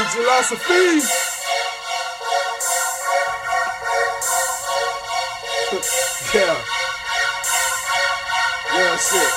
philosophy. Yeah. Yeah, shit.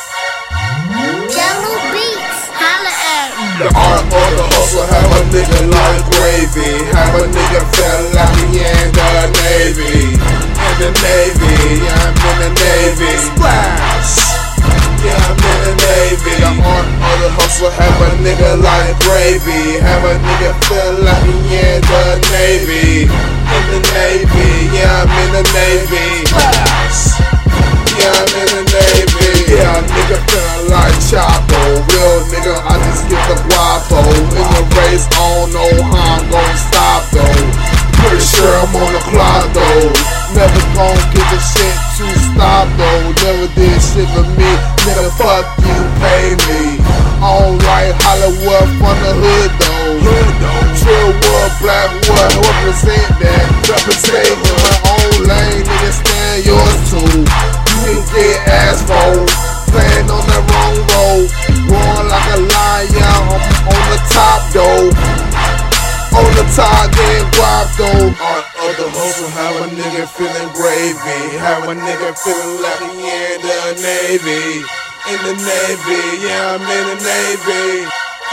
Jello Beats, holla at me. The art of the hustle have a nigga like gravy. Have a nigga feel like he in the Navy. In the Navy, yeah, I'm in the Navy. Splash! Yeah, I'm in the Navy. The art of the hustle have a nigga like gravy. Have a nigga feel like he in the Navy. In the Navy, yeah, I'm in the Navy. Splash! Yeah, I'm in the Navy. Yeah, nigga feeling like Chapo. Real nigga, I just get the guapo. In the race, I don't know how I'm gon' stop though. Pretty sure I'm on the clock though. Never gon' get the shit to stop though. Never did shit for me. Nigga, fuck you, pay me. I don't like Hollywood from the hood though. Trillwood, Blackwood, represent that. Represent in my own lane, nigga, stand yours too. You can get ass rolled, playing on the wrong road, roaring like a lion. I'm on the top though, on the top getting guap though. Art of the hustle, have a nigga feeling gravy, have a nigga feeling like he in the Navy. In the Navy, yeah, I'm in the Navy.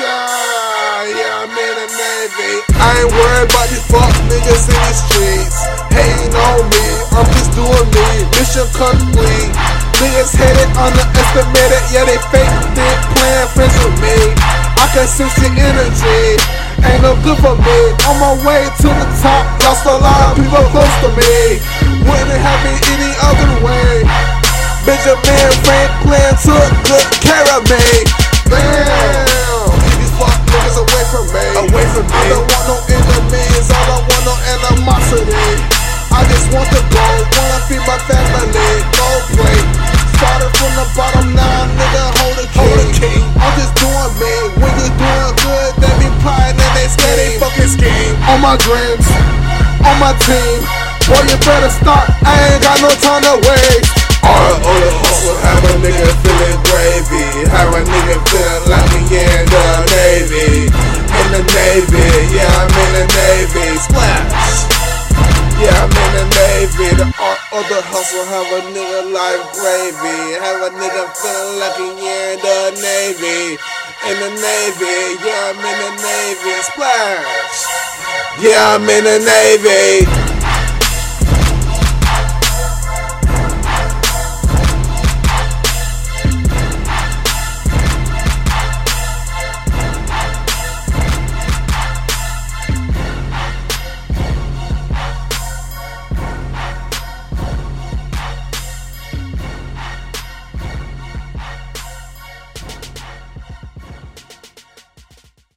Yeah, I'm in the Navy. I ain't worried about these fuck niggas in the streets hating on me, I'm just doing me. Mission complete. Niggas hated, underestimated, yeah, they faked it, playing friends with me. I can sense your energy, ain't no good for me. On my way to the top, lost a lot of people close to me. Wouldn't have it any other way. Benjamin Franklin took good care of me. Damn, keep these fuck niggas away from me. Away from me. I don't want no enemies, I don't want no animosity. I just want to go, wanna feed my family. Go play. Started from the bottom, now nigga hold the key. I'm just doing me. When you doing good, they be plotting and they steady fucking scheme. On my dreams, on my team. Boy, you better start, I ain't got no time to waste. Art of the hustle, have a nigga feeling gravy. Have a nigga feeling like he in the Navy. In the Navy, yeah, I'm in the Navy. Splash! Yeah, I'm in the Navy. The art of the hustle, have a nigga like gravy. Have a nigga feeling like he in the Navy. In the Navy, yeah, I'm in the Navy. Splash! Yeah, I'm in the Navy.